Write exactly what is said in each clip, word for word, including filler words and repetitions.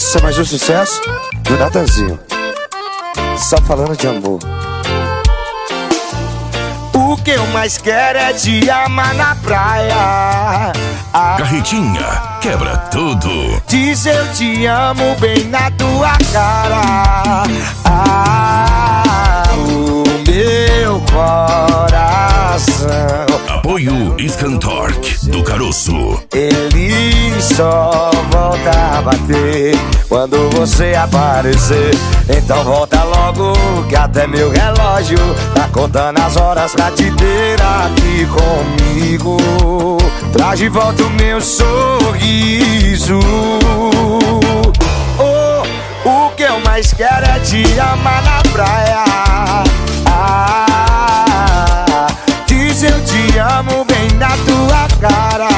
Esse é mais um sucesso do Natanzinho. Só falando de amor. O que eu mais quero é te amar na praia. Ah, Carretinha quebra tudo. diz eu te amo bem na tua cara. Ah, o meu coração. Apoio Scantork do Caroço. Ele só volta a bater quando você aparecer. Então volta logo que até meu relógio tá contando as horas pra te ter aqui comigo. Traz de volta o meu sorriso. Oh, o que eu mais quero é te amar na praia. Ah, diz eu te amo bem na tua cara.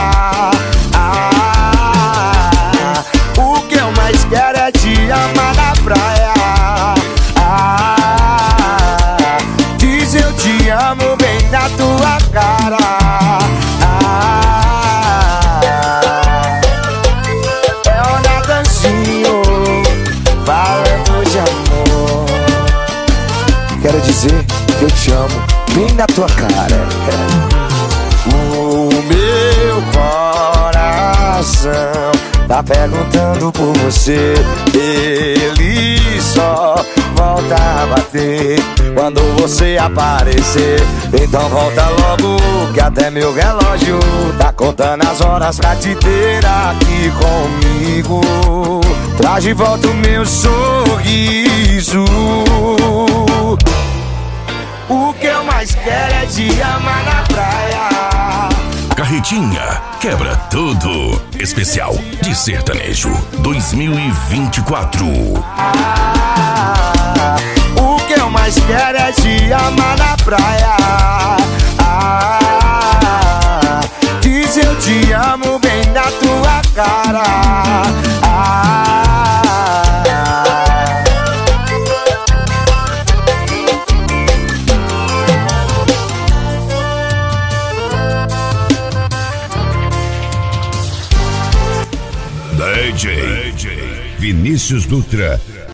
Ah, o que eu mais quero é te amar na praia. Ah, diz eu te amo bem na tua cara. Ah, é o Natanzinho falando de amor. Quero dizer que eu te amo bem na tua cara. O meu coração tá perguntando por você. Ele só volta a bater quando você aparecer. Então volta logo que até meu relógio tá contando as horas pra te ter aqui comigo. Traz de volta o meu sorriso. O que eu mais quero é te amar na praia. Carretinha quebra tudo. Especial de sertanejo dois mil e vinte e quatro. Ah, o que eu mais quero é te amar na praia. Ah, diz eu te amo bem na tua cara. Ah, D J Vinícius Dutra